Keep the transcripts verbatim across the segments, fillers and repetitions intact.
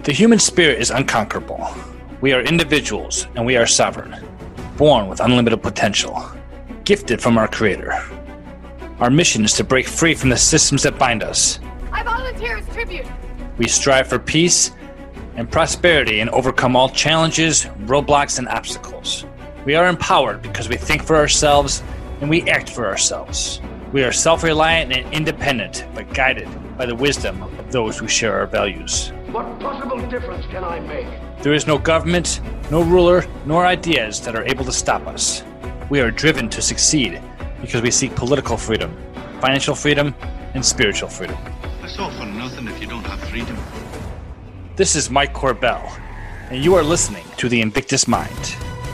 The human spirit is unconquerable. We are individuals and we are sovereign, born with unlimited potential, gifted from our Creator. Our mission is to break free from the systems that bind us. I volunteer as tribute. We strive for peace and prosperity and overcome all challenges, roadblocks, and obstacles. We are empowered because we think for ourselves and we act for ourselves. We are self-reliant and independent, but guided by the wisdom of those who share our values. What possible difference can I make? There is no government, no ruler, nor ideas that are able to stop us. We are driven to succeed because we seek political freedom, financial freedom, and spiritual freedom. It's all for nothing if you don't have freedom. This is Mike Corbell, and you are listening to The Invictus Mind.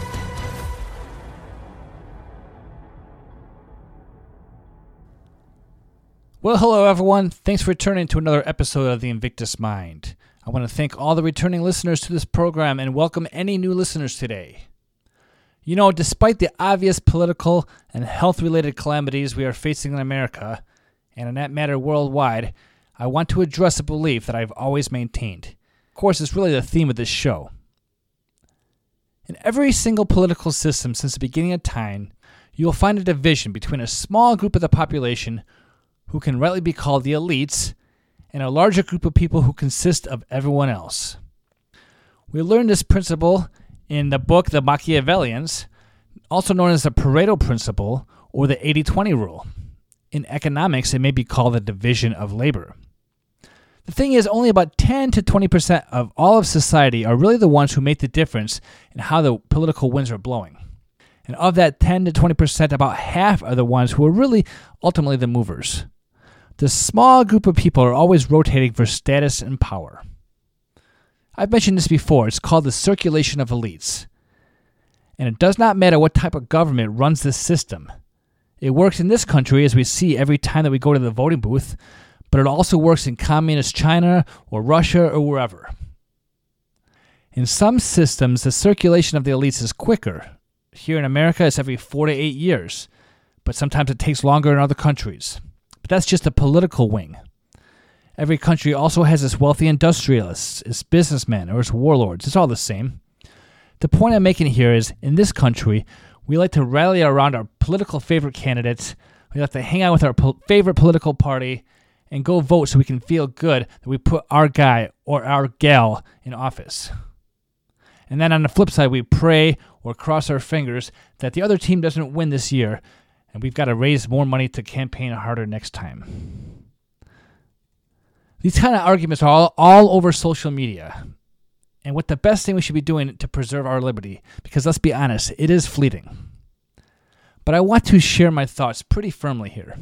Well, hello everyone. Thanks for returning to another episode of The Invictus Mind. I want to thank all the returning listeners to this program and welcome any new listeners today. You know, despite the obvious political and health-related calamities we are facing in America, and in that matter worldwide, I want to address a belief that I've always maintained. Of course, it's really the theme of this show. In every single political system since the beginning of time, you will find a division between a small group of the population who can rightly be called the elites, and a larger group of people who consist of everyone else. We learned this principle in the book The Machiavellians, also known as the Pareto Principle or the eighty twenty rule. In economics, it may be called the division of labor. The thing is, only about ten to twenty percent of all of society are really the ones who make the difference in how the political winds are blowing. And of that ten to twenty percent, about half are the ones who are really ultimately the movers. The small group of people are always rotating for status and power. I've mentioned this before. It's called the circulation of elites. And it does not matter what type of government runs this system. It works in this country, as we see every time that we go to the voting booth, but it also works in communist China or Russia or wherever. In some systems, the circulation of the elites is quicker. Here in America, it's every four to eight years, but sometimes it takes longer in other countries. But that's just the political wing. Every country also has its wealthy industrialists, its businessmen, or its warlords. It's all the same. The point I'm making here is, in this country, we like to rally around our political favorite candidates. We like to hang out with our po- favorite political party and go vote so we can feel good that we put our guy or our gal in office. And then on the flip side, we pray or cross our fingers that the other team doesn't win this year, and we've got to raise more money to campaign harder next time. These kind of arguments are all, all over social media. And what the best thing we should be doing to preserve our liberty, because let's be honest, it is fleeting. But I want to share my thoughts pretty firmly here.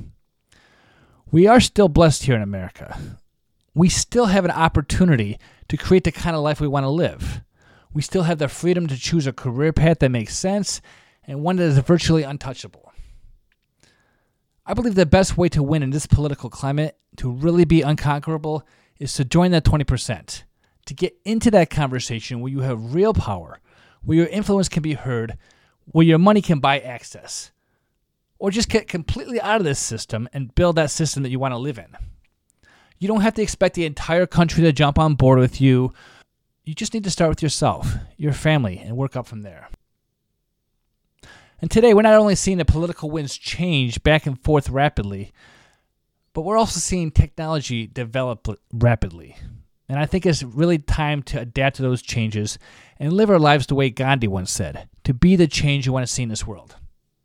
We are still blessed here in America. We still have an opportunity to create the kind of life we want to live. We still have the freedom to choose a career path that makes sense and one that is virtually untouchable. I believe the best way to win in this political climate, to really be unconquerable, is to join that twenty percent. To get into that conversation where you have real power, where your influence can be heard, where your money can buy access. Or just get completely out of this system and build that system that you want to live in. You don't have to expect the entire country to jump on board with you. You just need to start with yourself, your family, and work up from there. And today, we're not only seeing the political winds change back and forth rapidly, but we're also seeing technology develop rapidly. And I think it's really time to adapt to those changes and live our lives the way Gandhi once said, to be the change you want to see in this world.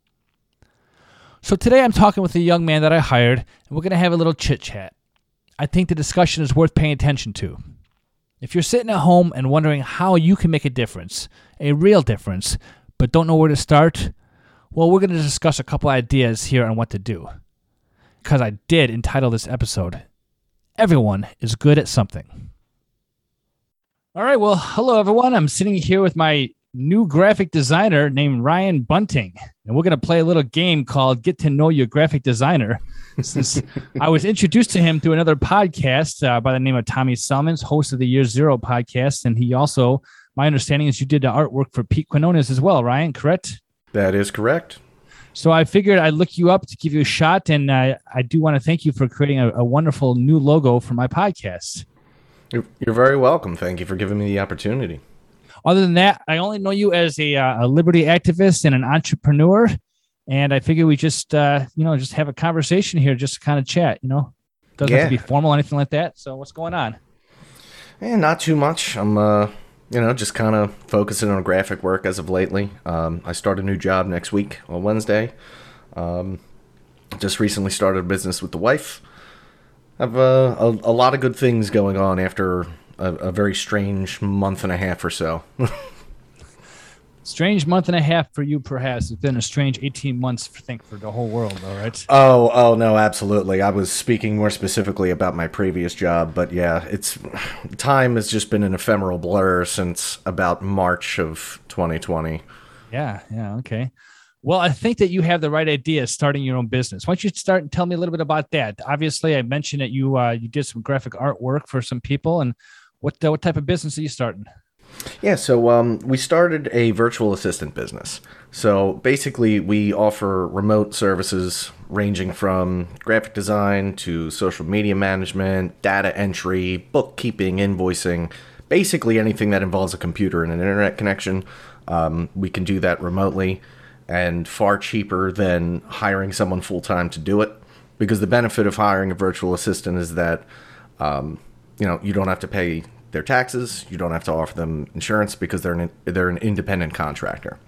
So today I'm talking with a young man that I hired, and we're going to have a little chit-chat. I think the discussion is worth paying attention to. If you're sitting at home and wondering how you can make a difference, a real difference, but don't know where to start, well, we're going to discuss a couple ideas here on what to do. Because I did entitle this episode, Everyone is Good at Something. All right, well, hello everyone. I'm sitting here with my new graphic designer named Ryan Bunting, and we're going to play a little game called Get to Know Your Graphic Designer. Since I was introduced to him through another podcast uh, by the name of Tommy Selmans, host of the Year Zero podcast, and he also, my understanding is you did the artwork for Pete Quinones as well, Ryan, correct? That is correct. So I figured I'd look you up to give you a shot, and uh, I do want to thank you for creating a, a wonderful new logo for my podcast. You're, you're very welcome. Thank you for giving me the opportunity. Other than that, I only know you as a, uh, a liberty activist and an entrepreneur. And I figure we just, uh, you know, just have a conversation here, just to kind of chat, you know, doesn't Yeah. have to be formal or anything like that. So what's going on? And not too much. I'm, uh, you know, just kind of focusing on graphic work as of lately. Um, I start a new job next week on Wednesday. Um, just recently started a business with the wife. I've uh, a, a lot of good things going on after a, a very strange month and a half or so. Strange month and a half for you, perhaps. It's been a strange eighteen months, I think, for the whole world, all right? Oh, oh no, absolutely. I was speaking more specifically about my previous job, but yeah, it's time has just been an ephemeral blur since about March of twenty twenty. Yeah, yeah, okay. Well, I think that you have the right idea starting your own business. Why don't you start and tell me a little bit about that? Obviously, I mentioned that you uh, you did some graphic artwork for some people, and what uh, what type of business are you starting? Yeah, so um, we started a virtual assistant business. So basically, we offer remote services ranging from graphic design to social media management, data entry, bookkeeping, invoicing, basically anything that involves a computer and an internet connection. Um, we can do that remotely and far cheaper than hiring someone full-time to do it, because the benefit of hiring a virtual assistant is that um, you know, you don't have to pay their taxes. You don't have to offer them insurance because they're an, they're an independent contractor.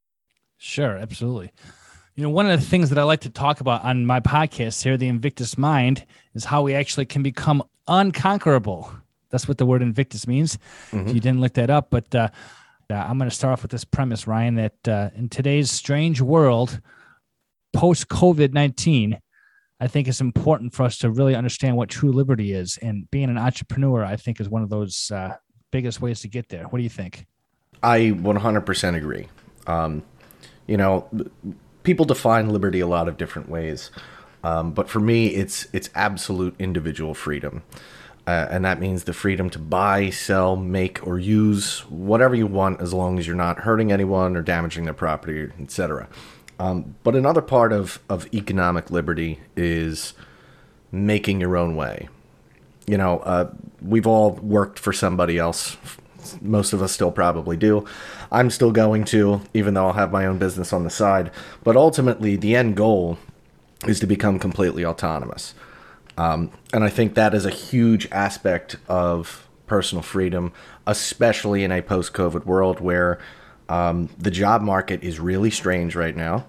Sure, absolutely. You know, one of the things that I like to talk about on my podcast here, The Invictus Mind, is how we actually can become unconquerable. That's what the word Invictus means. Mm-hmm. You didn't look that up, but uh, uh, I'm going to start off with this premise, Ryan, that uh, in today's strange world, post-COVID nineteen, I think it's important for us to really understand what true liberty is. And being an entrepreneur, I think, is one of those uh, biggest ways to get there. What do you think? I one hundred percent agree. Um, you know, people define liberty a lot of different ways. Um, but for me, it's it's absolute individual freedom. Uh, and that means the freedom to buy, sell, make, or use whatever you want, as long as you're not hurting anyone or damaging their property, et cetera. Um, but another part of, of economic liberty is making your own way. You know, uh, we've all worked for somebody else. Most of us still probably do. I'm still going to, even though I'll have my own business on the side. But ultimately, the end goal is to become completely autonomous. Um, and I think that is a huge aspect of personal freedom, especially in a post-COVID world where um, the job market is really strange right now.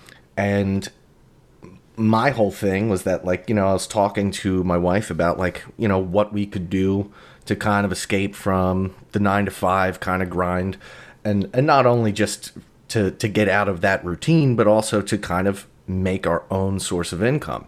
And my whole thing was that, like, you know, I was talking to my wife about, like, you know, what we could do to kind of escape from the nine to five kind of grind. And, and not only just to, to get out of that routine, but also to kind of make our own source of income.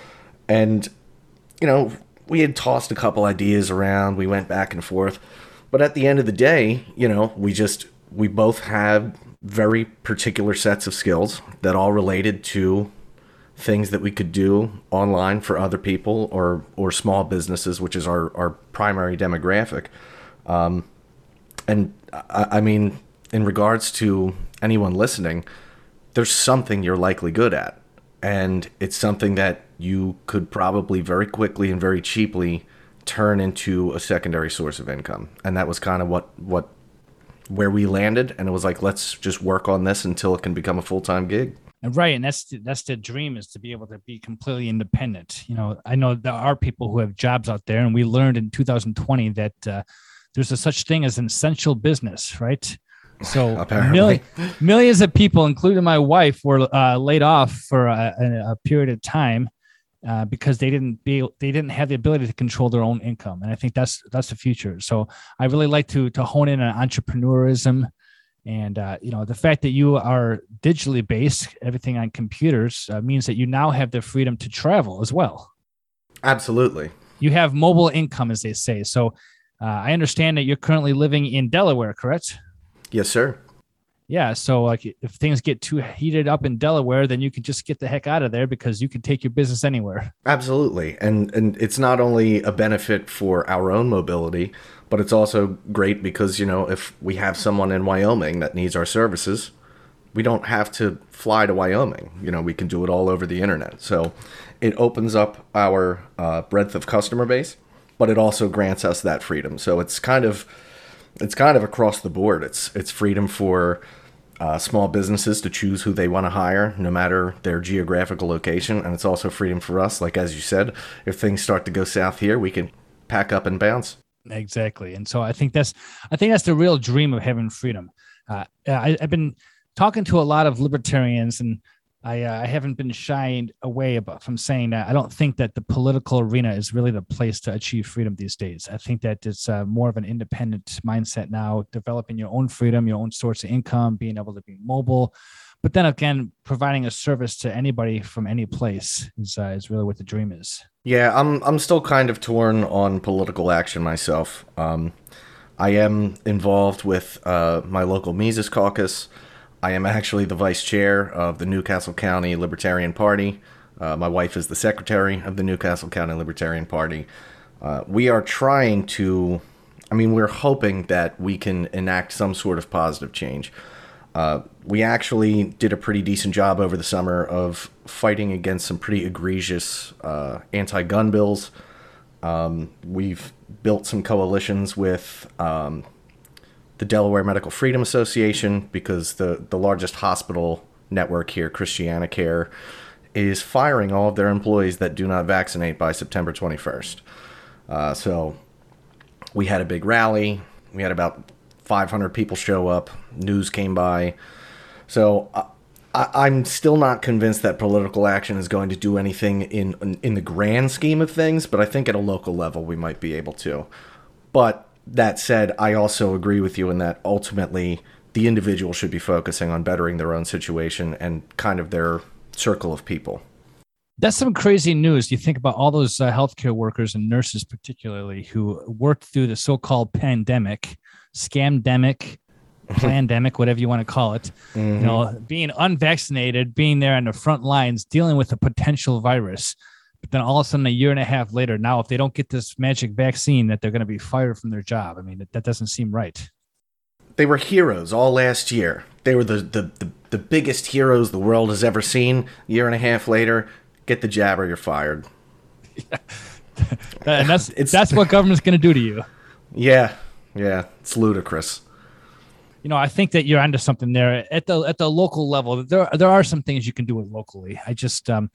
And, you know, we had tossed a couple ideas around. We went back and forth. But at the end of the day, you know, we just, we both had very particular sets of skills that all related to things that we could do online for other people or or small businesses, which is our, our primary demographic. Um, and I, I mean, in regards to anyone listening, there's something you're likely good at. And it's something that you could probably very quickly and very cheaply turn into a secondary source of income. And that was kind of what, what where we landed. And it was like, let's just work on this until it can become a full-time gig. Right. And that's the, that's the dream, is to be able to be completely independent. You know, I know there are people who have jobs out there, and we learned in two thousand twenty that uh, there's a such thing as an essential business, right? So million, millions of people, including my wife, were uh, laid off for a, a, a period of time uh, because they didn't be they didn't have the ability to control their own income. And I think that's that's the future. So I really like to to hone in on entrepreneurism. And, uh, you know, the fact that you are digitally based, everything on computers, uh, means that you now have the freedom to travel as well. Absolutely. You have mobile income, as they say. So uh, I understand that you're currently living in Delaware, correct? Yes, sir. Yeah. So like, if things get too heated up in Delaware, then you can just get the heck out of there, because you can take your business anywhere. Absolutely. And and it's not only a benefit for our own mobility, but it's also great because, you know, if we have someone in Wyoming that needs our services, we don't have to fly to Wyoming. You know, we can do it all over the internet. So it opens up our uh, breadth of customer base. but it also grants us that freedom. So it's kind of it's kind of across the board. It's it's freedom for uh, small businesses to choose who they want to hire, no matter their geographical location, and it's also freedom for us. Like as you said, if things start to go south here, we can pack up and bounce. Exactly, and so I think that's I think that's the real dream of having freedom. Uh, I, I've been talking to a lot of libertarians, and I, uh, I haven't been shied away about from saying that I don't think that the political arena is really the place to achieve freedom these days. I think that it's uh, more of an independent mindset now, developing your own freedom, your own source of income, being able to be mobile. But then again, providing a service to anybody from any place is uh, is really what the dream is. Yeah, I'm I'm still kind of torn on political action myself. Um, I am involved with uh, my local Mises caucus. I am actually the vice chair of the Newcastle County Libertarian Party. Uh, my wife is the secretary of the Newcastle County Libertarian Party. Uh, we are trying to, I mean, we're hoping that we can enact some sort of positive change. Uh, we actually did a pretty decent job over the summer of fighting against some pretty egregious uh, anti-gun bills. Um, we've built some coalitions with um, the Delaware Medical Freedom Association, because the, the largest hospital network here, ChristianaCare, is firing all of their employees that do not vaccinate by September twenty-first. Uh, so we had a big rally. We had about five hundred people show up. News came by. So uh, I, I'm still not convinced that political action is going to do anything in, in in the grand scheme of things, but I think at a local level we might be able to. But that said, I also agree with you in that ultimately the individual should be focusing on bettering their own situation and kind of their circle of people. That's some crazy news. You think about all those uh, healthcare workers and nurses, particularly, who worked through the so-called pandemic, scamdemic, plandemic, whatever you want to call it. Mm-hmm. You know, being unvaccinated, being there on the front lines, dealing with a potential virus. But then all of a sudden, a year and a half later, now if they don't get this magic vaccine, that they're going to be fired from their job. I mean, that, that doesn't seem right. They were heroes all last year. They were the, the, the, the biggest heroes the world has ever seen. A year and a half later, get the jab or you're fired. Yeah. And that's it's, that's what government's going to do to you. Yeah, yeah, it's ludicrous. You know, I think that you're onto something there. At the at the local level, there there are some things you can do it locally. I just um,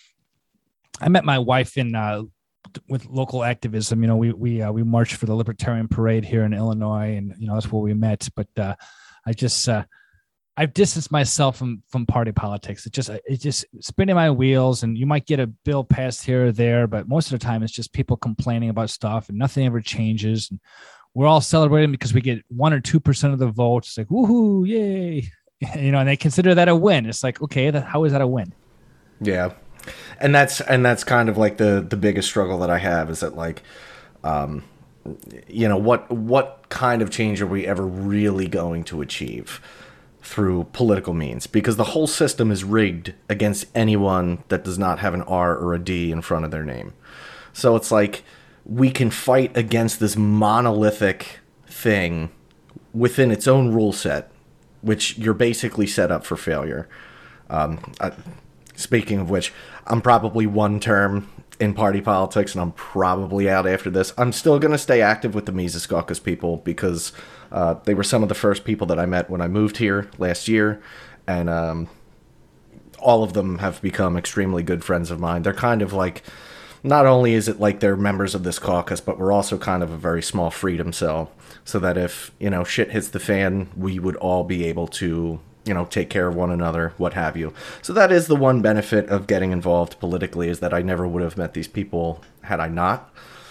I met my wife in uh, with local activism. You know, we we uh, we marched for the Libertarian Parade here in Illinois, and you know that's where we met. But uh, I just uh, I've distanced myself from from party politics. It just it's just spinning my wheels, and you might get a bill passed here or there, but most of the time it's just people complaining about stuff, and nothing ever changes. And we're all celebrating because we get one or two percent of the vote. It's like woohoo, yay! You know, and they consider that a win. It's like, okay, that, how is that a win? Yeah. And that's and that's kind of like the, the biggest struggle that I have is that like, um, you know, what what kind of change are we ever really going to achieve through political means? Because the whole system is rigged against anyone that does not have an R or a D in front of their name. So it's like we can fight against this monolithic thing within its own rule set, which you're basically set up for failure. Um, I, Speaking of which, I'm probably one term in party politics, and I'm probably out after this. I'm still going to stay active with the Mises Caucus people because uh, they were some of the first people that I met when I moved here last year, and um, all of them have become extremely good friends of mine. They're kind of like, not only is it like they're members of this caucus, but we're also kind of a very small freedom cell, so that if, you know, shit hits the fan, we would all be able to, you know, take care of one another, what have you. So that is the one benefit of getting involved politically, is that I never would have met these people had I not.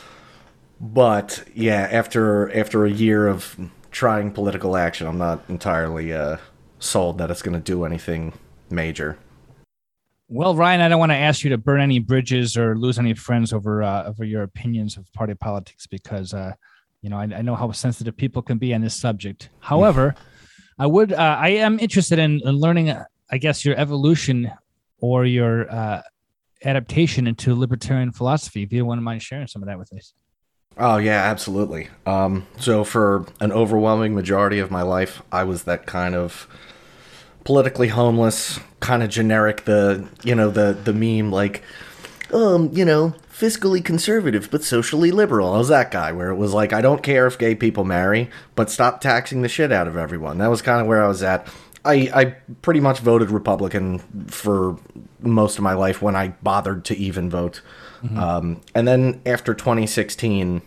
But yeah, after after a year of trying political action, I'm not entirely uh, sold that it's going to do anything major. Well, Ryan, I don't want to ask you to burn any bridges or lose any friends over uh, over your opinions of party politics, because uh, you know I, I know how sensitive people can be on this subject. However, I would, uh, I am interested in, in learning, uh, I guess, your evolution or your uh, adaptation into libertarian philosophy. If you wouldn't mind sharing some of that with us. Oh, yeah, absolutely. Um, so for an overwhelming majority of my life, I was that kind of politically homeless, kind of generic, the, you know, the, the meme like, um, you know, fiscally conservative but socially liberal. I was that guy where it was like, I don't care if gay people marry, but stop taxing the shit out of everyone. That was kind of where I was at. I, I pretty much voted Republican for most of my life when I bothered to even vote. Mm-hmm. Um, and then after twenty sixteen,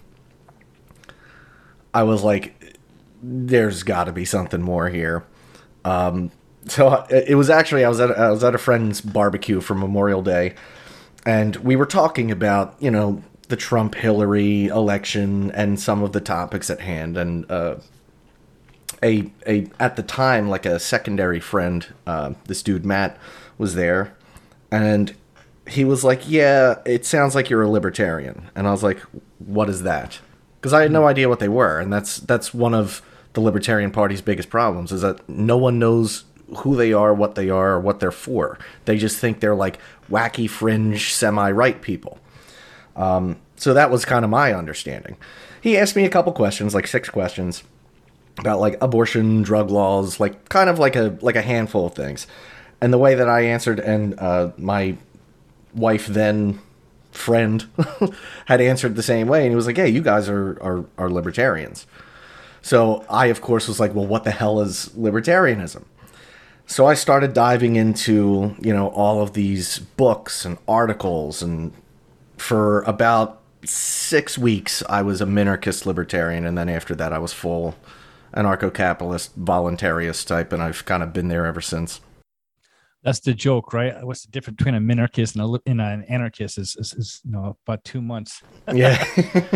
I was like, there's got to be something more here. Um, so it was actually, I was at I was at a friend's barbecue for Memorial Day, and we were talking about, you know, the Trump-Hillary election and some of the topics at hand. And uh, a a at the time, like a secondary friend, uh, this dude Matt, was there, and he was like, "Yeah, it sounds like you're a libertarian." And I was like, "What is that?" Because I had no idea what they were, and that's that's one of the Libertarian Party's biggest problems, is that no one knows who they are, what they are, or what they're for. They just think they're like wacky, fringe, semi-right people. Um, so that was kind of my understanding. He asked me a couple questions, like six questions, about like abortion, drug laws, like kind of like a like a handful of things. And the way that I answered, and uh, my wife then friend had answered the same way, and he was like, "Hey, you guys are, are are libertarians." So I, of course, was like, well, what the hell is libertarianism? So I started diving into, you know, all of these books and articles, and for about six weeks I was a minarchist libertarian, and then after that I was full anarcho-capitalist voluntarist type, and I've kind of been there ever since. That's the joke, right? What's the difference between a minarchist and, a, and an anarchist is, is, is, you know, about two months. Yeah.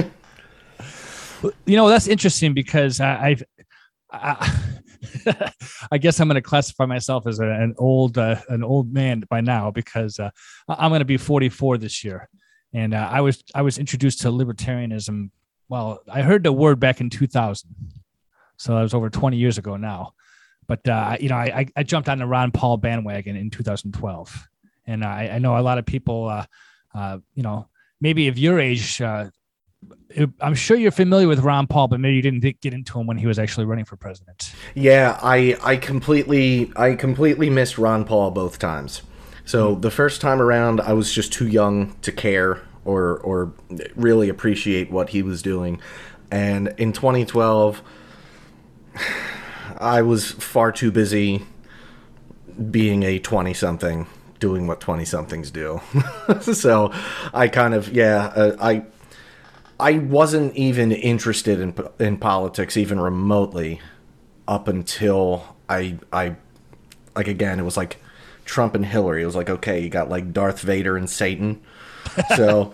You know, that's interesting because I, I've, I, I guess I'm going to classify myself as a, an old, uh, an old man by now, because uh, I'm going to be forty-four this year, and uh, I was, I was introduced to libertarianism. Well, I heard the word back in two thousand, so that was over twenty years ago now. But uh, you know, I, I jumped on the Ron Paul bandwagon in two thousand twelve, and I, I know a lot of people, uh, uh, you know, maybe of your age. Uh, I'm sure you're familiar with Ron Paul, but maybe you didn't get into him when he was actually running for president. Yeah, I I completely I completely missed Ron Paul both times. So the first time around, I was just too young to care or or really appreciate what he was doing, and in twenty twelve, I was far too busy being a twenty-something, doing what twenty-somethings do. So I kind of yeah uh, I. I wasn't even interested in in politics even remotely up until I I like again it was like Trump and Hillary. It was like, okay, you got like Darth Vader and Satan. So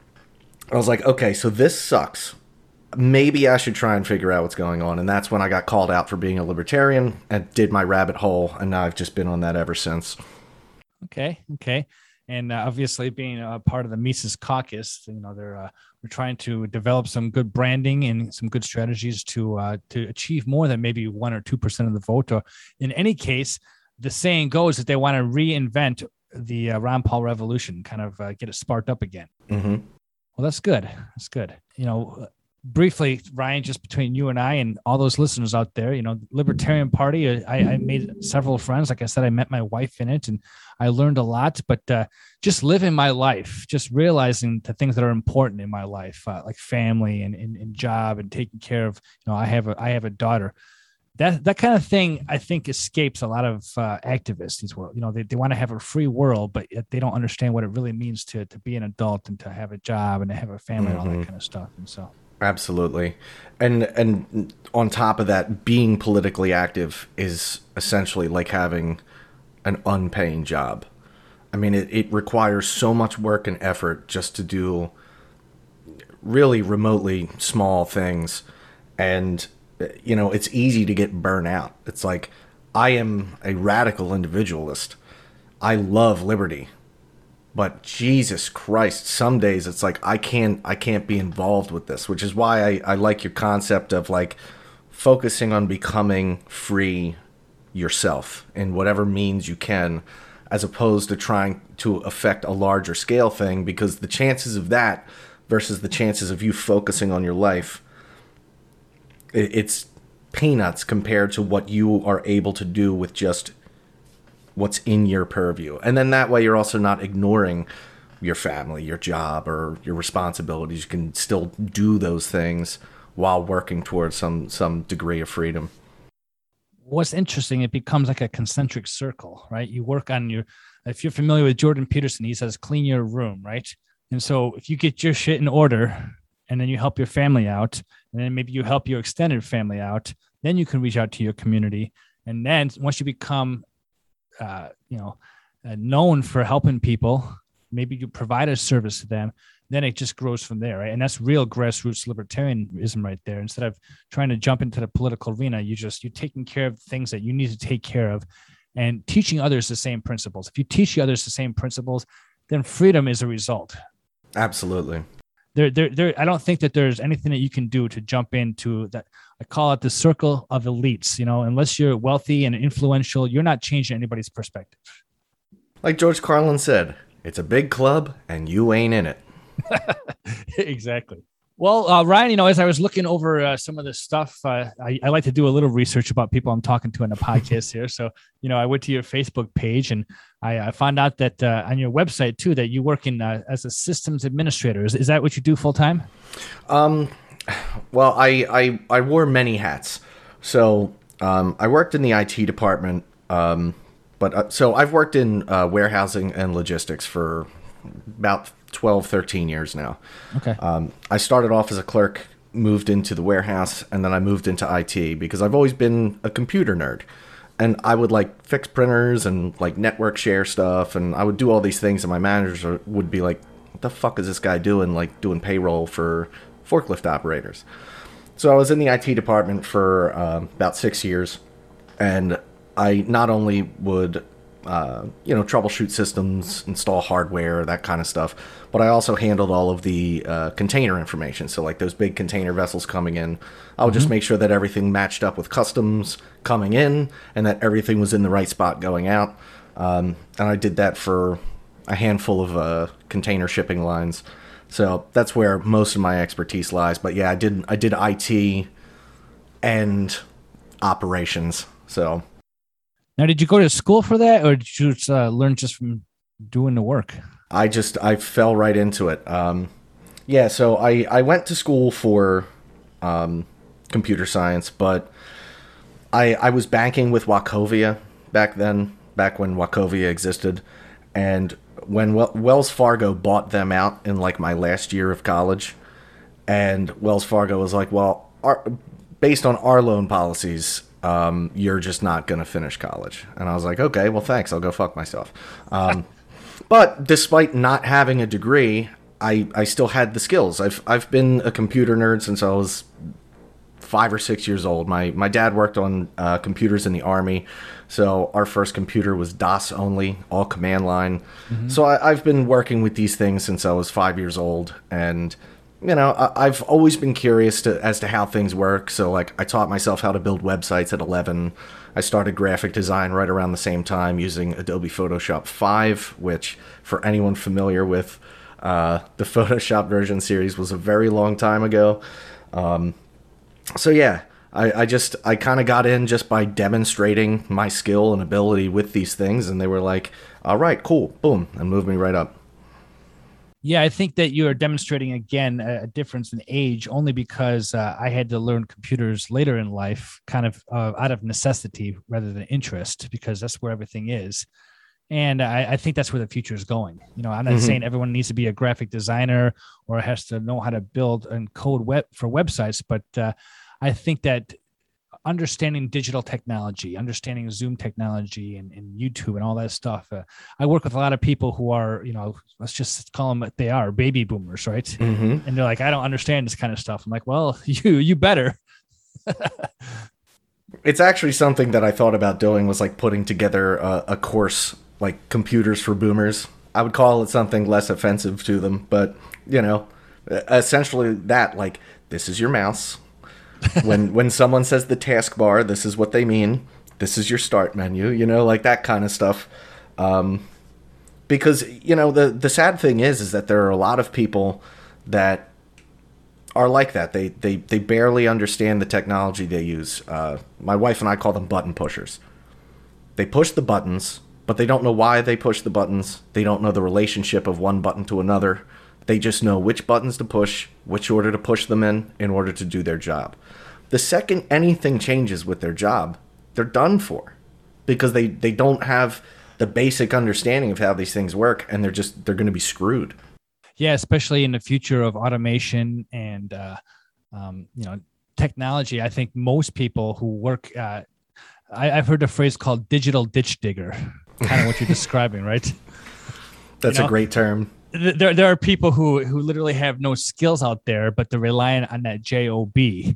I was like, okay, so this sucks. Maybe I should try and figure out what's going on. And that's when I got called out for being a libertarian and did my rabbit hole, and now I've just been on that ever since. Okay, okay. And uh, obviously, being a part of the Mises Caucus, you know, they're uh, we're trying to develop some good branding and some good strategies to uh, to achieve more than maybe one or two percent of the vote. Or in any case, the saying goes that they want to reinvent the uh, Ron Paul revolution, kind of uh, get it sparked up again. Mm-hmm. Well, that's good. That's good. You know. Briefly, Ryan, just between you and I and all those listeners out there, you know, Libertarian Party, I, I made several friends. Like I said, I met my wife in it and I learned a lot, but uh, just living my life, just realizing the things that are important in my life, uh, like family and, and, and job and taking care of, you know, I have a, I have a daughter. That that kind of thing, I think, escapes a lot of uh, activists. These world, you know, they, they want to have a free world, but yet they don't understand what it really means to to be an adult and to have a job and to have a family mm-hmm. and all that kind of stuff. And so. Absolutely. And and on top of that, being politically active is essentially like having an unpaying job. I mean, it, it requires so much work and effort just to do really remotely small things. And, you know, it's easy to get burnt out. It's like, I am a radical individualist. I love liberty. But Jesus Christ, some days it's like I can't I can't be involved with this, which is why I, I like your concept of like focusing on becoming free yourself in whatever means you can, as opposed to trying to affect a larger scale thing, because the chances of that versus the chances of you focusing on your life, it, it's peanuts compared to what you are able to do with just what's in your purview. And then that way you're also not ignoring your family, your job, or your responsibilities. You can still do those things while working towards some some degree of freedom. What's interesting, it becomes like a concentric circle, right? You work on your, if you're familiar with Jordan Peterson, he says, clean your room, right? And so if you get your shit in order and then you help your family out, and then maybe you help your extended family out, then you can reach out to your community. And then once you become, uh, you know, uh, known for helping people, maybe you provide a service to them, then it just grows from there, right? And that's real grassroots libertarianism right there. Instead of trying to jump into the political arena, you just, you're taking care of things that you need to take care of and teaching others the same principles. If you teach others the same principles, then freedom is a result. Absolutely. There, there, there. I don't think that there's anything that you can do to jump into that. I call it the circle of elites. You know, unless you're wealthy and influential, you're not changing anybody's perspective. Like George Carlin said, it's a big club and you ain't in it. Exactly. Well, uh, Ryan, you know, as I was looking over uh, some of this stuff, uh, I, I like to do a little research about people I'm talking to in the podcast here. So, you know, I went to your Facebook page and I, I found out that uh, on your website too, that you work in uh, as a systems administrator. Is, is that what you do full time? Um, well, I, I, I wore many hats. So um, I worked in the I T department. Um, but uh, so I've worked in uh, warehousing and logistics for about twelve, thirteen years now. Okay. Um, I started off as a clerk, moved into the warehouse, and then I moved into I T because I've always been a computer nerd. And I would like fix printers and like network share stuff. And I would do all these things. And my managers would be like, what the fuck is this guy doing? Like doing payroll for forklift operators. So I was in the I T department for uh, about six years. And I not only would Uh, you know, troubleshoot systems, install hardware, that kind of stuff. But I also handled all of the uh, container information. So like those big container vessels coming in, I would mm-hmm. just make sure that everything matched up with customs coming in and that everything was in the right spot going out. Um, and I did that for a handful of uh, container shipping lines. So that's where most of my expertise lies. But yeah, I did I did I T and operations. So. Now, did you go to school for that, or did you just, uh, learn just from doing the work? I just, I fell right into it. Um, yeah, so I, I went to school for um, computer science, but I, I was banking with Wachovia back then, back when Wachovia existed. And when Wells Fargo bought them out in like my last year of college, and Wells Fargo was like, well, our, based on our loan policies, Um, you're just not going to finish college. And I was like, okay, well, thanks. I'll go fuck myself. Um, but despite not having a degree, I, I still had the skills. I've I've been a computer nerd since I was five or six years old. My my dad worked on uh, computers in the Army. So our first computer was DOS only, all command line. Mm-hmm. So I, I've been working with these things since I was five years old. And you know, I've always been curious to, as to how things work. So, like, I taught myself how to build websites at eleven. I started graphic design right around the same time using Adobe Photoshop five, which, for anyone familiar with uh, the Photoshop version series, was a very long time ago. Um, so, yeah, I, I just, I kind of got in just by demonstrating my skill and ability with these things. And they were like, all right, cool, boom, and moved me right up. Yeah, I think that you are demonstrating, again, a difference in age only because uh, I had to learn computers later in life, kind of uh, out of necessity rather than interest, because that's where everything is. And I, I think that's where the future is going. You know, I'm not mm-hmm. saying everyone needs to be a graphic designer or has to know how to build and code web for websites, but uh, I think that understanding digital technology, understanding Zoom technology and, and YouTube and all that stuff. Uh, I work with a lot of people who are, you know, let's just call them what they are, baby boomers, right? Mm-hmm. And they're like, I don't understand this kind of stuff. I'm like, well, you you better. It's actually something that I thought about doing, was like putting together a, a course like Computers for Boomers. I would call it something less offensive to them, but, you know, essentially that, like, this is your mouse. when when someone says the taskbar, this is what they mean. This is your start menu, you know, like that kind of stuff. Um, because, you know, the, the sad thing is, is that there are a lot of people that are like that. They, they, they barely understand the technology they use. Uh, my wife and I call them button pushers. They push the buttons but they don't know why they push the buttons. They don't know the relationship of one button to another. They just know which buttons to push, which order to push them in in order to do their job. The second anything changes with their job, they're done for, because they, they don't have the basic understanding of how these things work, and they're just they're going to be screwed. Yeah, especially in the future of automation and uh, um, you know, technology. I think most people who work, uh, I, I've heard a phrase called digital ditch digger, kind of what you're describing, right? That's you know? a great term. There, there are people who, who literally have no skills out there, but they're relying on that job.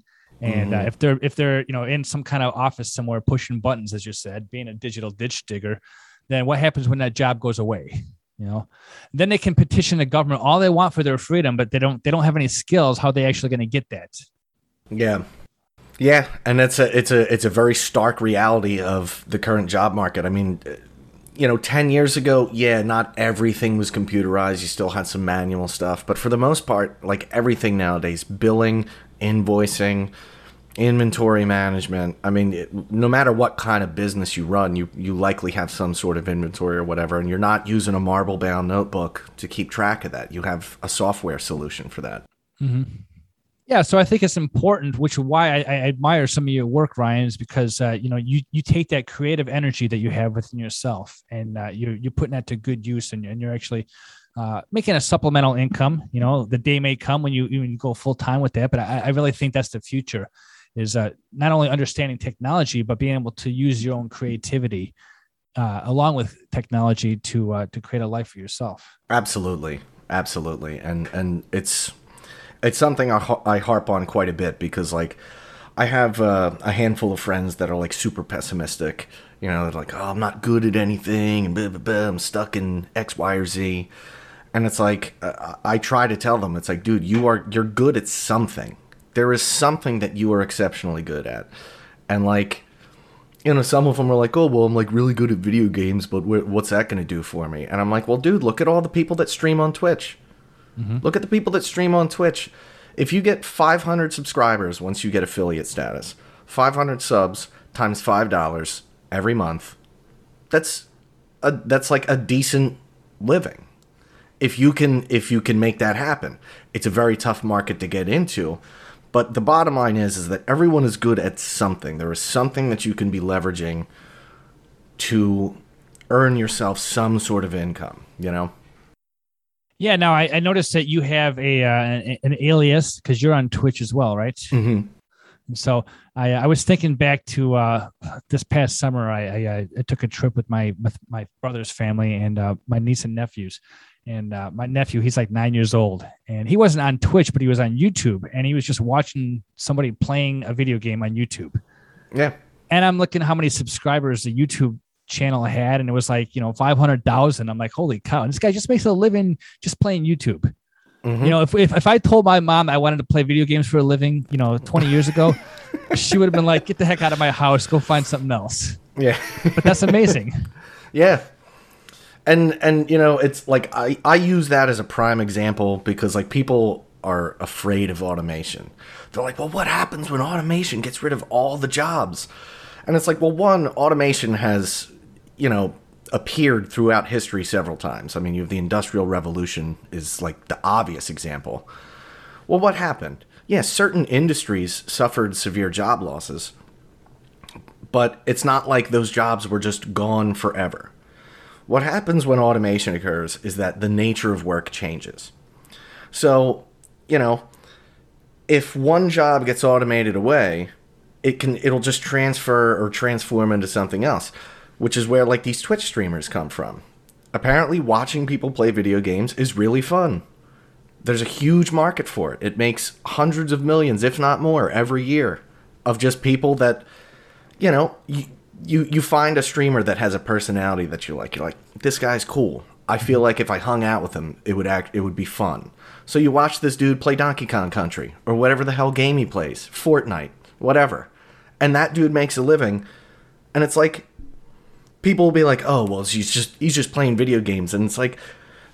And uh, if they're if they're you know in some kind of office somewhere pushing buttons, as you said, being a digital ditch digger, then what happens when that job goes away? You know, then they can petition the government all they want for their freedom, but they don't they don't have any skills. How are they actually going to get that? Yeah, yeah, and it's a it's a it's a very stark reality of the current job market. I mean, you know, ten years ago, yeah, not everything was computerized. You still had some manual stuff, but for the most part, like everything nowadays, billing, invoicing, inventory management. I mean, it, no matter what kind of business you run, you, you likely have some sort of inventory or whatever, and you're not using a marble-bound notebook to keep track of that. You have a software solution for that. Mm-hmm. Yeah, so I think it's important, which is why I, I admire some of your work, Ryan, is because uh, you know you you take that creative energy that you have within yourself, and uh, you you're putting that to good use, and, and you're actually uh, making a supplemental income. You know, the day may come when you when you go full time with that, but I, I really think that's the future, is uh, not only understanding technology, but being able to use your own creativity uh, along with technology to uh, to create a life for yourself. Absolutely, absolutely, and and it's. It's something I, I harp on quite a bit because, like, I have uh, a handful of friends that are, like, super pessimistic. You know, they're like, oh, I'm not good at anything, and blah, blah, blah, I'm stuck in X, Y, or Z. And it's like, uh, I try to tell them, it's like, dude, you are, you're good at something. There is something that you are exceptionally good at. And, like, you know, some of them are like, oh, well, I'm, like, really good at video games, but what's that going to do for me? And I'm like, well, dude, look at all the people that stream on Twitch. Mm-hmm. Look at the people that stream on Twitch. If you get five hundred subscribers once you get affiliate status, five hundred subs times five dollars every month, that's a, that's like a decent living. If you can if you can make that happen. It's a very tough market to get into, but the bottom line is is that everyone is good at something. There is something that you can be leveraging to earn yourself some sort of income, you know? Yeah, now I, I noticed that you have a uh, an, an alias because you're on Twitch as well, right? Mm-hmm. And so I, I was thinking back to uh, this past summer. I, I, I took a trip with my with my brother's family and uh, my niece and nephews. And uh, my nephew, he's like nine years old, and he wasn't on Twitch, but he was on YouTube, and he was just watching somebody playing a video game on YouTube. Yeah. And I'm looking how many subscribers the YouTube channel had, and it was like, you know, five hundred thousand. I'm like, holy cow. And this guy just makes a living just playing YouTube. Mm-hmm. You know, if, if if I told my mom I wanted to play video games for a living, you know, twenty years ago, she would have been like, get the heck out of my house, go find something else. Yeah. But that's amazing. Yeah. And, and you know, it's like, I, I use that as a prime example because, like, people are afraid of automation. They're like, well, what happens when automation gets rid of all the jobs? And it's like, well, one, automation has, you know, appeared throughout history several times. I mean, you have the Industrial Revolution is like the obvious example. Well, what happened? Yes, certain industries suffered severe job losses, but it's not like those jobs were just gone forever. What happens when automation occurs is that the nature of work changes. So, you know, if one job gets automated away, it can it'll just transfer or transform into something else, which is where, like, these Twitch streamers come from. Apparently, watching people play video games is really fun. There's a huge market for it. It makes hundreds of millions, if not more, every year of just people that, you know, you, you, you find a streamer that has a personality that you like. You're like, this guy's cool. I feel like if I hung out with him, it would act, it would be fun. So you watch this dude play Donkey Kong Country or whatever the hell game he plays, Fortnite, whatever. And that dude makes a living. And it's like, people will be like, oh, well, he's just he's just playing video games. And it's like,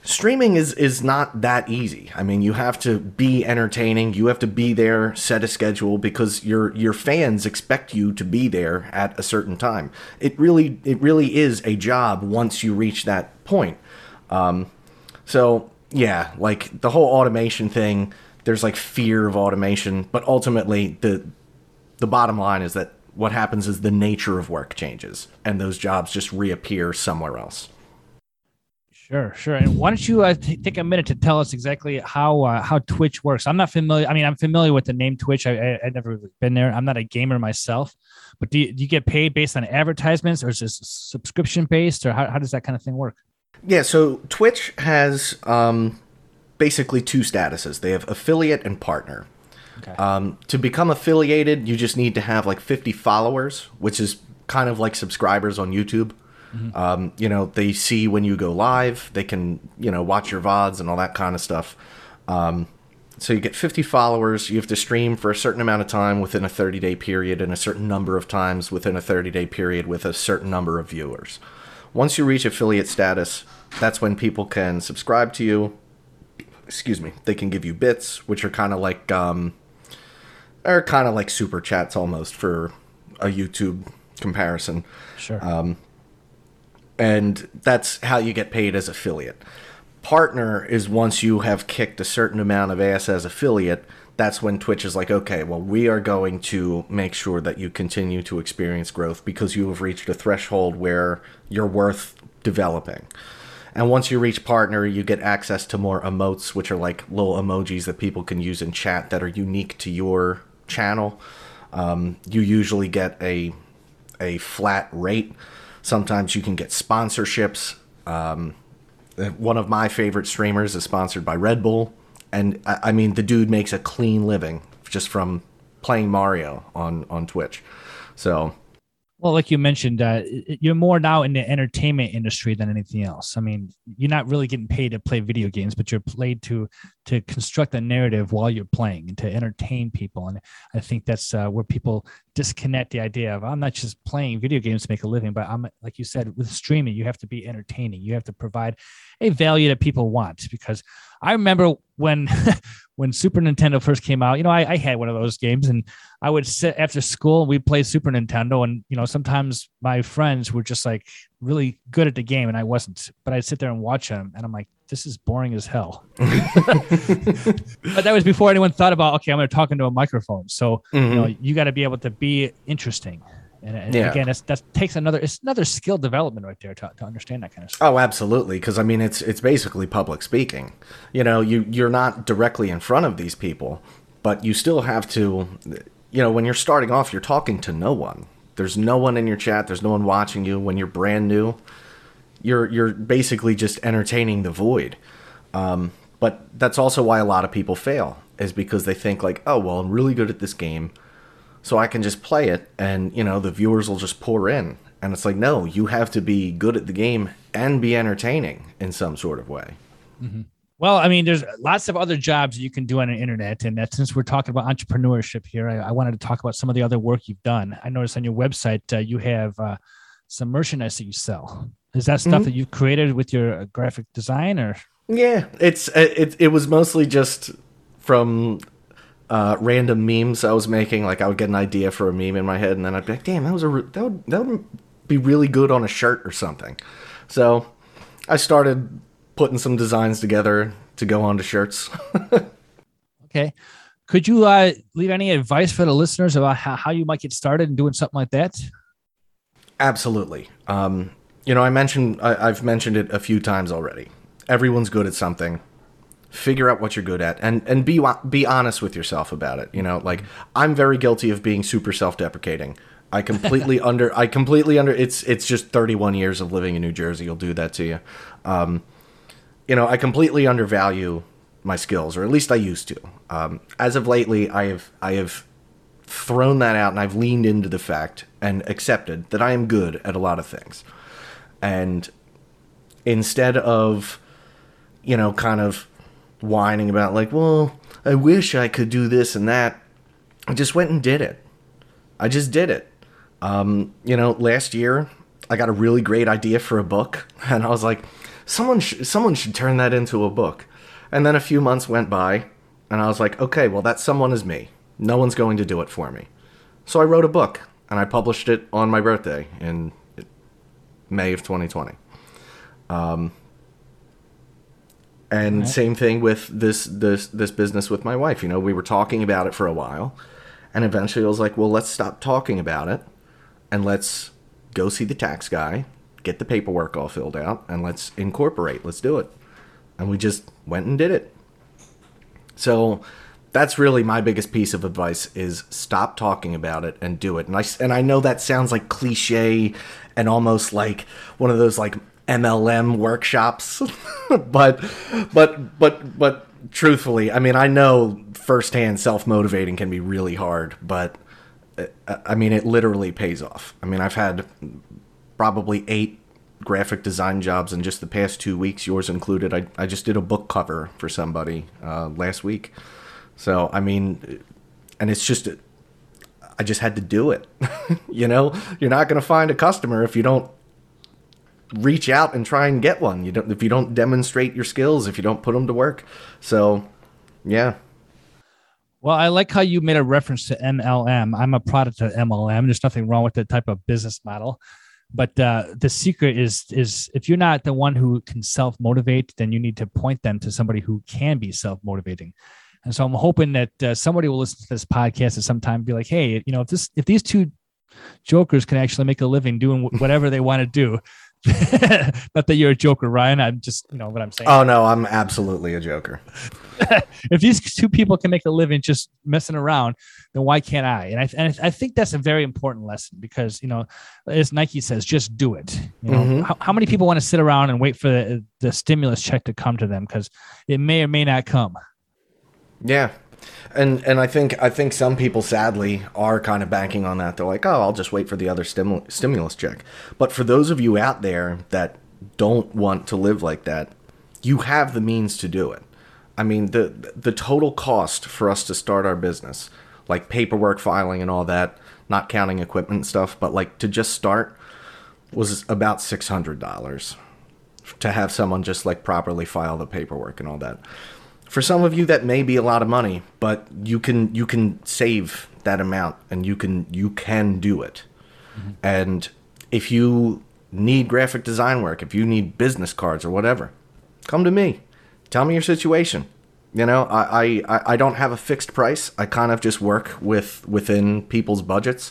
streaming is is not that easy. I mean, you have to be entertaining. You have to be there, set a schedule, because your your fans expect you to be there at a certain time. It really it really is a job once you reach that point. Um, so yeah, like the whole automation thing. There's like fear of automation, but ultimately the the bottom line is that what happens is the nature of work changes, and those jobs just reappear somewhere else. Sure, sure. And why don't you uh, t- take a minute to tell us exactly how uh, how Twitch works? I'm not familiar. I mean, I'm familiar with the name Twitch. I, I, I've never really been there. I'm not a gamer myself. But do you, do you get paid based on advertisements, or is this subscription based, or how, how does that kind of thing work? Yeah, so Twitch has um, basically two statuses. They have affiliate and partner. Okay. Um, to become affiliated, you just need to have like fifty followers, which is kind of like subscribers on YouTube. Mm-hmm. Um, you know, they see when you go live, they can, you know, watch your V O Ds and all that kind of stuff. Um, so you get fifty followers. You have to stream for a certain amount of time within a thirty-day period, and a certain number of times within a thirty-day period with a certain number of viewers. Once you reach affiliate status, that's when people can subscribe to you. Excuse me. They can give you bits, which are kind of like, um, are kind of like super chats almost for a YouTube comparison. Sure. Um, and that's how you get paid as affiliate. Partner is once you have kicked a certain amount of ass as affiliate, that's when Twitch is like, okay, well, we are going to make sure that you continue to experience growth because you have reached a threshold where you're worth developing. And once you reach partner, you get access to more emotes, which are like little emojis that people can use in chat that are unique to your channel. Um, you usually get a a flat rate. Sometimes you can get sponsorships. Um, one of my favorite streamers is sponsored by Red Bull. And, I, I mean, the dude makes a clean living just from playing Mario on, on Twitch. So... Well, like you mentioned, uh, you're more now in the entertainment industry than anything else. I mean, you're not really getting paid to play video games, but you're paid to to construct a narrative while you're playing and to entertain people. And I think that's uh, where people disconnect the idea of, I'm not just playing video games to make a living, but I'm, like you said, with streaming, you have to be entertaining. You have to provide a value that people want. Because I remember when when Super Nintendo first came out, you know, I, I had one of those games, and I would sit after school, we'd play Super Nintendo, and, you know, sometimes my friends were just like really good at the game and I wasn't, but I'd sit there and watch them and I'm like, this is boring as hell. But that was before anyone thought about, okay, I'm going to talk into a microphone. So, mm-hmm. you know, you got to be able to be interesting. And, and yeah. again, that takes another, it's another skill development right there to, to understand that kind of stuff. Oh, absolutely. Because I mean, it's it's basically public speaking. You know, you you're not directly in front of these people, but you still have to. You know, when you're starting off, you're talking to no one. There's no one in your chat. There's no one watching you. When you're brand new, you're you're basically just entertaining the void. Um, but that's also why a lot of people fail, is because they think like, oh, well, I'm really good at this game, so I can just play it, and, you know, the viewers will just pour in. And it's like, no, you have to be good at the game and be entertaining in some sort of way. Mm-hmm. Well, I mean, there's lots of other jobs that you can do on the internet. And that, since we're talking about entrepreneurship here, I, I wanted to talk about some of the other work you've done. I noticed on your website, uh, you have uh, some merchandise that you sell. Is that stuff mm-hmm. that you've created with your uh, graphic design, or? Yeah, it's it, it was mostly just from... Uh, random memes I was making. Like, I would get an idea for a meme in my head, and then I'd be like, damn, that was a re- that would that would be really good on a shirt or something. So I started putting some designs together to go onto shirts. Okay. Could you uh, leave any advice for the listeners about how, how you might get started in doing something like that? Absolutely. Um, you know, I mentioned I, I've mentioned it a few times already. Everyone's good at something. Figure out what you're good at, and, and be be honest with yourself about it. You know, like, I'm very guilty of being super self-deprecating. I completely under I completely under it's it's just thirty-one years of living in New Jersey. You'll do that to you. Um, you know, I completely undervalue my skills, or at least I used to. Um, as of lately, I have I have thrown that out, and I've leaned into the fact and accepted that I am good at a lot of things. And instead of, you know, kind of whining about like, well, I wish I could do this and that, I just went and did it. I just did it. Um, you know, last year I got a really great idea for a book, and I was like, someone sh- someone should turn that into a book. And then a few months went by, and I was like, okay, well, that someone is me. No one's going to do it for me. So I wrote a book, and I published it on my birthday in May of twenty twenty. Um, and right. Same thing with this this this business with my wife. You know, we were talking about it for a while, and eventually I was like, well, let's stop talking about it, and let's go see the tax guy, get the paperwork all filled out, and let's incorporate. Let's do it. And we just went and did it. So that's really my biggest piece of advice is stop talking about it and do it. And I, and I know that sounds like cliche and almost like one of those like M L M workshops, but, but, but, but truthfully, I mean, I know firsthand self-motivating can be really hard, but I mean, it literally pays off. I mean, I've had probably eight graphic design jobs in just the past two weeks, yours included. I, I just did a book cover for somebody uh, last week. So, I mean, and it's just, I just had to do it. You know, you're not going to find a customer if you don't reach out and try and get one. You don't, if you don't demonstrate your skills, if you don't put them to work. So, yeah. Well, I like how you made a reference to M L M. I'm a product of M L M. There's nothing wrong with that type of business model. But uh, the secret is, is if you're not the one who can self-motivate, then you need to point them to somebody who can be self-motivating. And so I'm hoping that uh, somebody will listen to this podcast at some time and be like, hey, you know, if this, if these two jokers can actually make a living doing whatever they want to do, not that you're a joker, Ryan. I'm just, you know what I'm saying. Oh no, I'm absolutely a joker. If these two people can make a living just messing around, then why can't I? And I, and I think that's a very important lesson because, you know, as Nike says, just do it. You know, mm-hmm. how, how many people want to sit around and wait for the, the stimulus check to come to them? Because it may or may not come. Yeah. And and I think I think some people sadly are kind of banking on that. They're like, oh, I'll just wait for the other stimul- stimulus check. But for those of you out there that don't want to live like that, you have the means to do it. I mean, the the total cost for us to start our business, like paperwork filing and all that, not counting equipment and stuff, but like to just start was about six hundred dollars to have someone just like properly file the paperwork and all that. For some of you, that may be a lot of money, but you can you can save that amount and you can you can do it. Mm-hmm. And if you need graphic design work, if you need business cards or whatever, come to me. Tell me your situation. You know, I, I, I don't have a fixed price. I kind of just work with within people's budgets.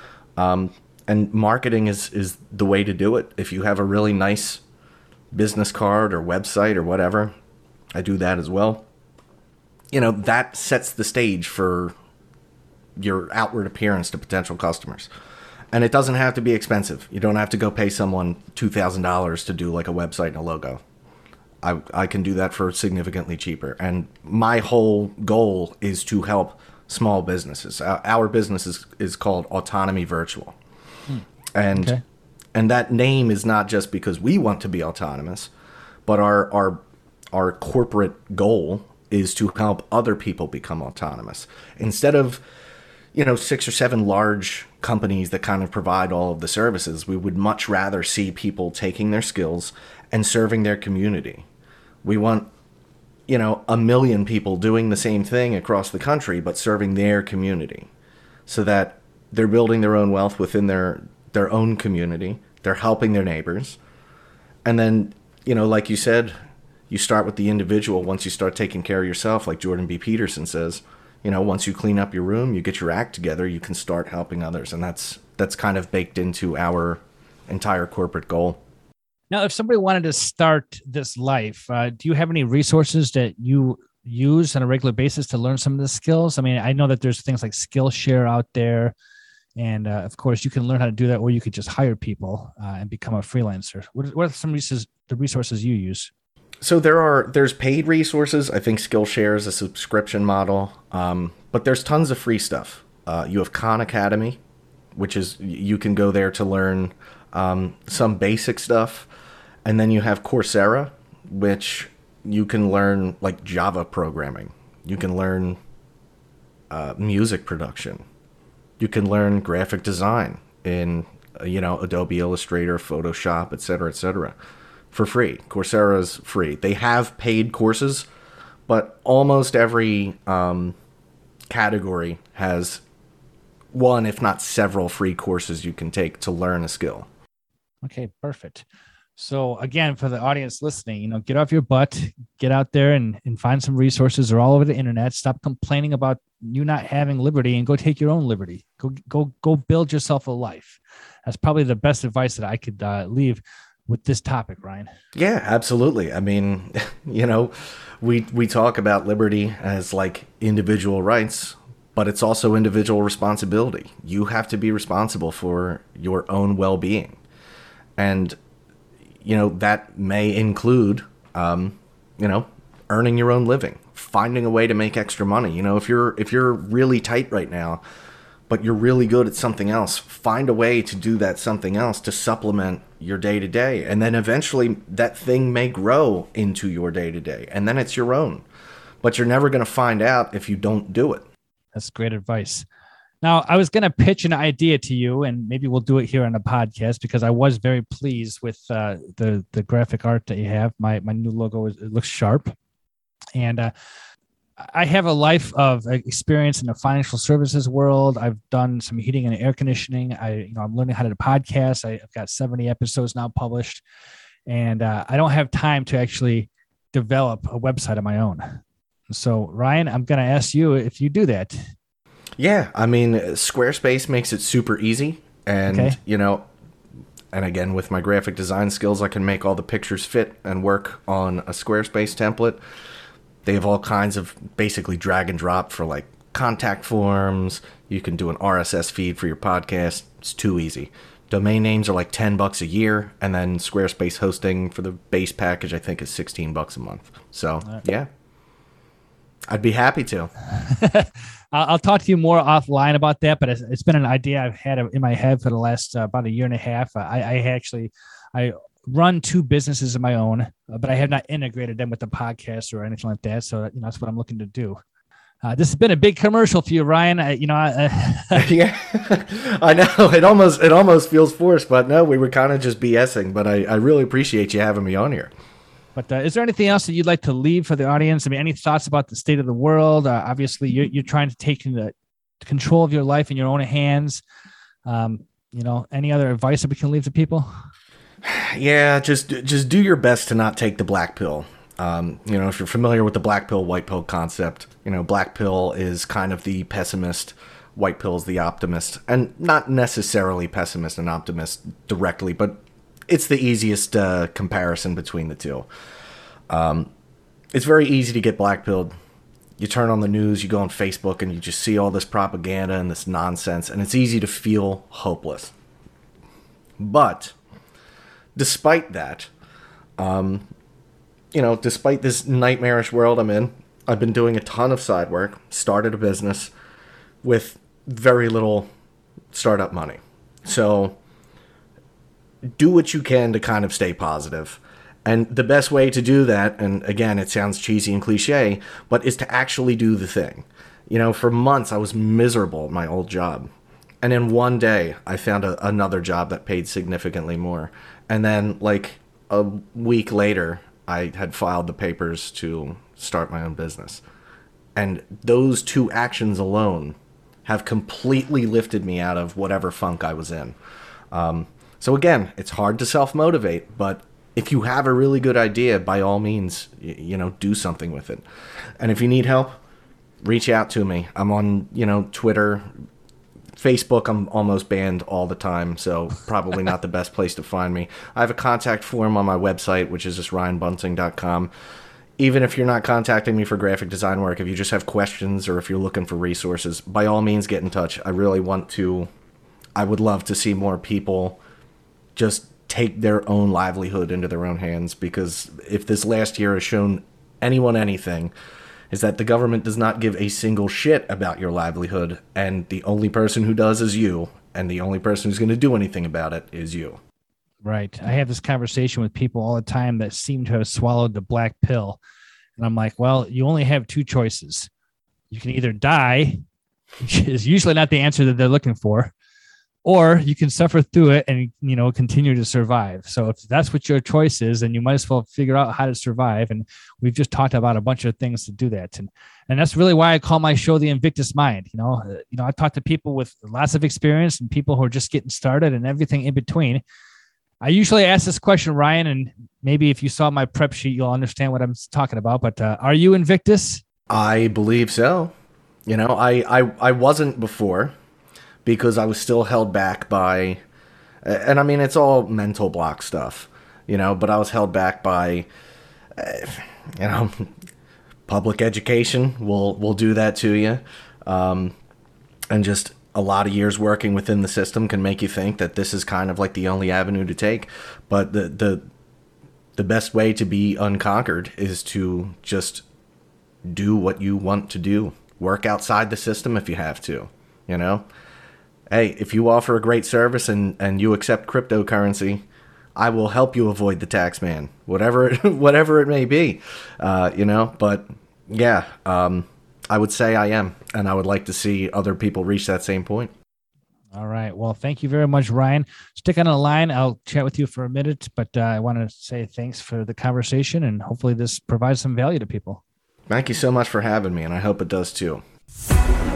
Um, and marketing is, is the way to do it. If you have a really nice business card or website or whatever, I do that as well. You know, that sets the stage for your outward appearance to potential customers. And it doesn't have to be expensive. You don't have to go pay someone two thousand dollars to do like a website and a logo. I, I can do that for significantly cheaper. And my whole goal is to help small businesses. Our, our business is, is called Autonomy Virtual. Hmm. And okay. and that name is not just because we want to be autonomous, but our our our corporate goal is to help other people become autonomous. Instead of, you know, six or seven large companies that kind of provide all of the services, we would much rather see people taking their skills and serving their community. We want, you know, a million people doing the same thing across the country, but serving their community so that they're building their own wealth within their, their own community. They're helping their neighbors. And then, you know, like you said, you start with the individual. Once you start taking care of yourself, like Jordan B. Peterson says, you know, once you clean up your room, you get your act together, you can start helping others. And that's that's kind of baked into our entire corporate goal. Now, if somebody wanted to start this life, uh, do you have any resources that you use on a regular basis to learn some of the skills? I mean, I know that there's things like Skillshare out there. And uh, of course, you can learn how to do that, or you could just hire people uh, and become a freelancer. What, what are some resources, the resources you use? So there are there's paid resources. I think Skillshare is a subscription model, um, but there's tons of free stuff. Uh, you have Khan Academy, which is you can go there to learn um, some basic stuff, and then you have Coursera, which you can learn like Java programming. You can learn uh, music production. You can learn graphic design in uh, you know Adobe Illustrator, Photoshop, et cetera, et cetera. for free. Coursera's free. They have paid courses, but almost every um, category has one, if not several, free courses you can take to learn a skill. Okay, perfect. So again, for the audience listening, you know, get off your butt, get out there and, and find some resources. They're all over the internet. Stop complaining about you not having liberty and go take your own liberty. Go, go, go build yourself a life. That's probably the best advice that I could uh, leave with this topic, Ryan. Yeah, absolutely. I mean, you know, we, we talk about liberty as like individual rights, but it's also individual responsibility. You have to be responsible for your own well-being. And you know, that may include, um, you know, earning your own living, finding a way to make extra money. You know, if you're if you're really tight right now, but you're really good at something else, find a way to do that something else to supplement your day to day. And then eventually that thing may grow into your day to day. And then it's your own. But you're never going to find out if you don't do it. That's great advice. Now, I was going to pitch an idea to you, and maybe we'll do it here on the podcast because I was very pleased with uh, the the graphic art that you have. My my new logo is, it looks sharp, and uh, I have a life of experience in the financial services world. I've done some heating and air conditioning. I you know I'm learning how to do podcasts. I've got seventy episodes now published, and uh, I don't have time to actually develop a website of my own. So, Ryan, I'm going to ask you if you do that. Yeah, I mean, Squarespace makes it super easy. And, okay. you know, and again, with my graphic design skills, I can make all the pictures fit and work on a Squarespace template. They have all kinds of basically drag and drop for like contact forms. You can do an R S S feed for your podcast. It's too easy. Domain names are like ten bucks a year. And then Squarespace hosting for the base package, I think, is sixteen bucks a month. So, right. yeah, I'd be happy to. I'll talk to you more offline about that, but it's, it's been an idea I've had in my head for the last uh, about a year and a half. I, I actually, I run two businesses of my own, uh, but I have not integrated them with the podcast or anything like that. So, you know, that's what I'm looking to do. Uh, this has been a big commercial for you, Ryan. I, you know, I, yeah, I know it almost, it almost feels forced, but no, we were kind of just BSing, but I, I really appreciate you having me on here. But uh, is there anything else that you'd like to leave for the audience? I mean, any thoughts about the state of the world? Uh, obviously, you're, you're trying to take the control of your life in your own hands. Um, you know, any other advice that we can leave to people? Yeah, just just do your best to not take the black pill. Um, you know, if you're familiar with the black pill, white pill concept, you know, black pill is kind of the pessimist, white pill is the optimist, and not necessarily pessimist and optimist directly, but it's the easiest uh, comparison between the two. Um, it's very easy to get blackpilled. You turn on the news, you go on Facebook, and you just see all this propaganda and this nonsense, and it's easy to feel hopeless. But despite that, um, you know, despite this nightmarish world I'm in, I've been doing a ton of side work, started a business with very little startup money. So do what you can to kind of stay positive. And the best way to do that, and again, it sounds cheesy and cliche, but is to actually do the thing. You know, for months I was miserable at my old job. And in one day I found a, another job that paid significantly more. And then like a week later, I had filed the papers to start my own business. And those two actions alone have completely lifted me out of whatever funk I was in. Um, So again, it's hard to self-motivate, but if you have a really good idea, by all means, you, you know, do something with it. And if you need help, reach out to me. I'm on, you know, Twitter, Facebook. I'm almost banned all the time, so probably not the best place to find me. I have a contact form on my website, which is just ryan bunting dot com. Even if you're not contacting me for graphic design work, if you just have questions or if you're looking for resources, by all means, get in touch. I really want to, I would love to see more people just take their own livelihood into their own hands, because if this last year has shown anyone anything, is that the government does not give a single shit about your livelihood, and the only person who does is you, and the only person who's going to do anything about it is you. Right. I have this conversation with people all the time that seem to have swallowed the black pill, and I'm like, well, you only have two choices. You can either die, which is usually not the answer that they're looking for, or you can suffer through it and, you know, continue to survive. So if that's what your choice is, then you might as well figure out how to survive. And we've just talked about a bunch of things to do that. And, and that's really why I call my show The Invictus Mind. You know, uh, you know, I talk to people with lots of experience and people who are just getting started and everything in between. I usually ask this question, Ryan, and maybe if you saw my prep sheet, you'll understand what I'm talking about. But uh, are you Invictus? I believe so. You know, I, I, I wasn't before, because I was still held back by, and I mean, it's all mental block stuff, you know, but I was held back by, uh, you know, public education will will do that to you. Um, and just a lot of years working within the system can make you think that this is kind of like the only avenue to take. But the the the best way to be unconquered is to just do what you want to do. Work outside the system if you have to, you know. Hey, if you offer a great service and, and you accept cryptocurrency, I will help you avoid the tax man, whatever it, whatever it may be, uh, you know. But yeah, um, I would say I am, and I would like to see other people reach that same point. All right. Well, thank you very much, Ryan. Stick on the line. I'll chat with you for a minute, but uh, I want to say thanks for the conversation, and hopefully this provides some value to people. Thank you so much for having me, and I hope it does too.